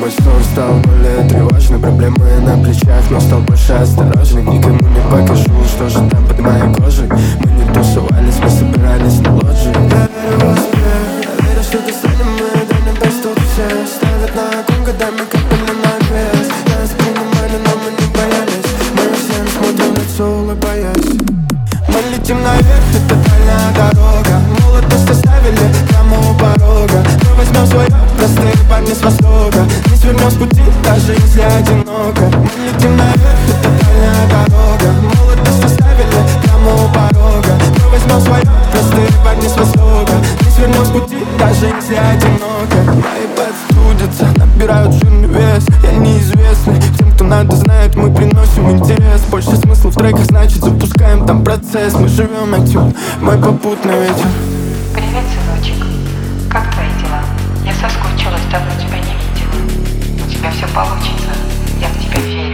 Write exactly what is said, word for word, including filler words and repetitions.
Мой сон стал более тревожный, проблемы на плечах, но стал больше осторожный. Никому не покажу, что же там под моей кожей. Мы не тусовались, мы собирались на лоджии. Я верю в успех, я верю, что достанем мы до небес. Тут все ставят на огонь, годами капали на грязь. Нас принимали, но мы не боялись. Мы всем смотрим в лицо, улыбаясь. Мы летим наверх, это дальняя дорога. Молодость оставили прямо у порога. Мы возьмем свое, простые парни с востока. Не свернем с пути, даже если одиноко. Мы летим наверх, это дальняя дорога. Молодость оставили прямо у порога. Мы возьмем свое, простые парни с востока. Не свернем с пути, даже если одиноко. Мои пальцы трудятся, набирают жирный вес. Я неизвестный, тем, кто надо, знает, мы приносим интерес. Больше смысла в треках, значит запускаем там процесс. Мы живем этим, мой попутный ветер. Привет, сыночек, как твои дела? Я соскучилась, давно тебя не видела. У тебя все получится, я в тебя верю.